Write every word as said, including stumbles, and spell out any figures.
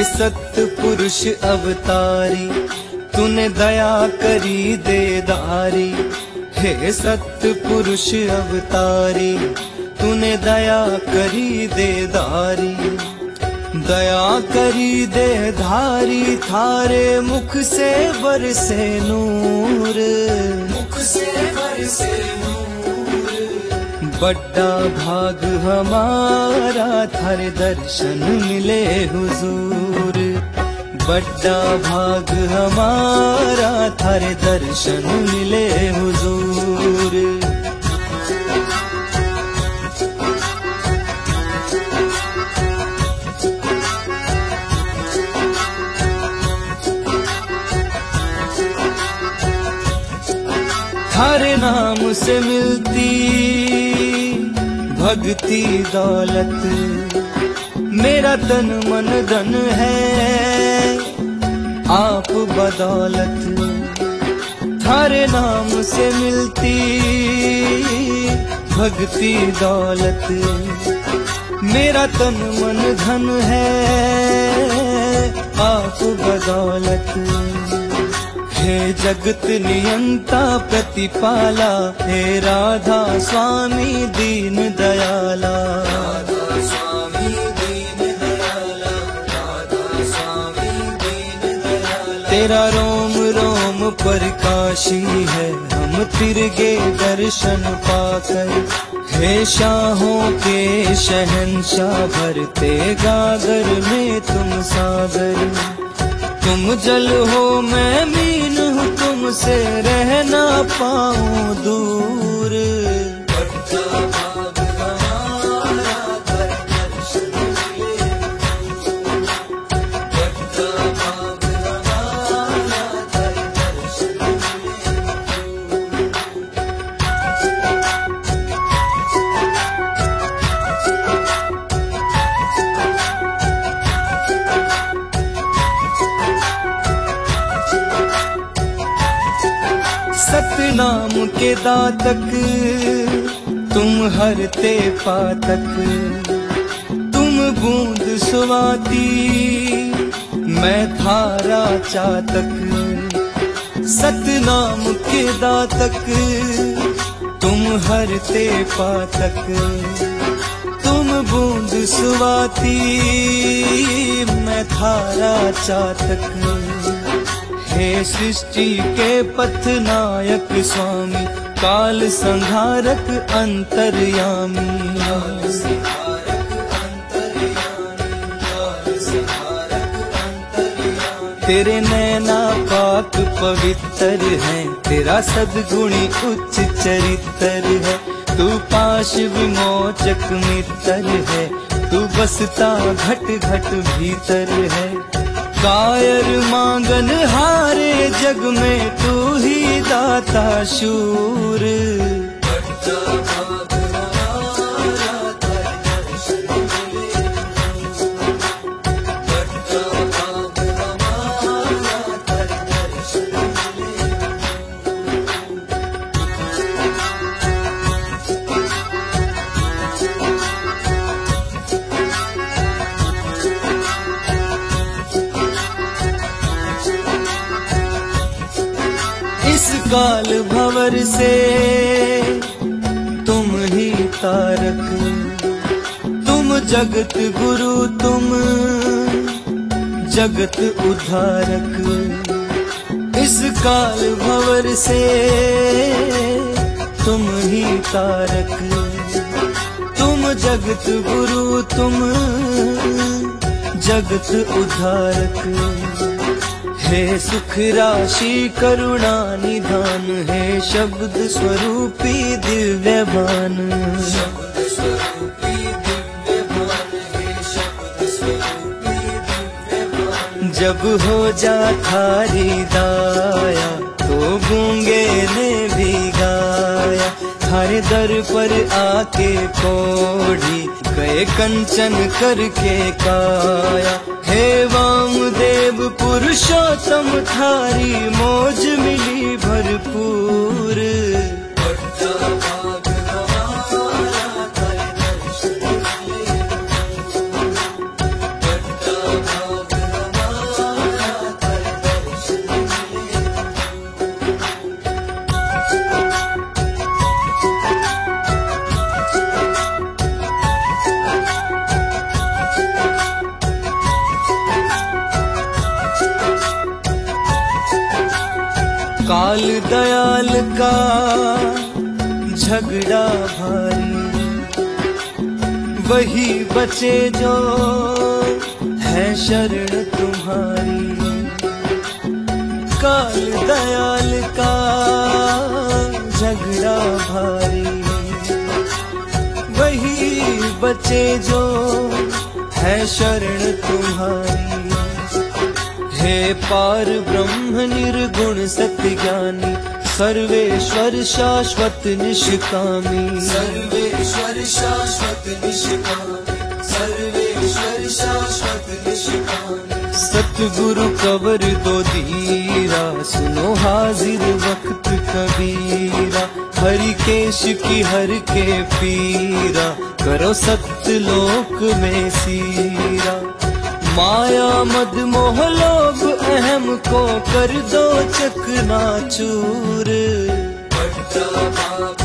हे सत्य पुरुष अवतारी, तूने दया करी देदारी। हे सत्य पुरुष अवतारी, तूने दया करी देदारी। दया करी देधारी, थारे मुख से बरसे नूर, मुख से बरसे नूर। बड़ा भाग हमारा थारे दर्शन मिले हुजूर। बड़ा भाग हमारा थारे दर्शन मिले हुजूर। थारे नाम से मिलती भक्ति दौलत, मेरा तन मन धन है आप बदौलत। थारे नाम से मिलती भक्ति दौलत, मेरा तन मन धन है आप बदौलत। हे जगत नियंता प्रतिपाला, हे राधा स्वामी दीन दयाला। राधा स्वामी दीन दयाला, राधा स्वामी दीन दयाला। तेरा रोम रोम प्रकाशी है, हम तिरगे दर्शन पाकर। हे शाहों के शहंशाह, भरते गागर में तुम सागर। तुम जल हो मैं मीन हूँ, तुमसे रह ना पाऊँ दूर। सतनाम के दातक, तुम हरते पातक। तुम बूंद सुवाती, मैं थारा चातक। सतनाम के दातक, तुम हरते पातक। तुम बूंद सुवाती, मैं थारा चातक। हे सृष्टि के पथ नायक स्वामी, काल संहारक अंतर्यामी। तेरे नैना पाक पवित्र हैं, तेरा सद्गुणी उच्च चरित्र है। तू पाश विमोचक मित्र है, तू बसता घट घट भीतर है। कायर मांगन हारे जग में, तू ही दाता शूर। इस काल भंवर से तुम ही तारक। तुम जगत गुरु, तुम जगत उद्धारक। इस काल भंवर से तुम ही तारक। तुम जगत गुरु, तुम जगत उद्धारक। हे सुख राशि करुणा निधान, हे शब्द स्वरूपी दिव्य भान। शब्द स्वरूपी दिव्य भान, हे शब्द स्वरूपी दिव्य भान। जब हो जा थारी दाया, तो गूंगे ने भी गाया। थारे दर पर आके कोढ़ी, गए कंचन करके काया। हे वामदेव पुरुषोत्तम, थारी मौज मिली भरपूर। दयाल का झगड़ा भारी, वही बचे जो है शरण तुम्हारी। काल दयाल का झगड़ा भारी, वही बचे जो है शरण तुम्हारी। हे पार ब्रह्म निर्गुण सत्य ज्ञानी, सर्वेश्वर शाश्वत निष्कामी। सर्वेश्वर शाश्वत निष्कामी, सर्वेश्वर शाश्वत निष्कामी। सतगुरु कवर दो धीरा, सुनो हाजिर वक्त कबीरा। हरि केश की हर के पीरा, करो सत्य लोक में सीरा। माया मद मोह लोभ अहम को कर दो चकनाचूर।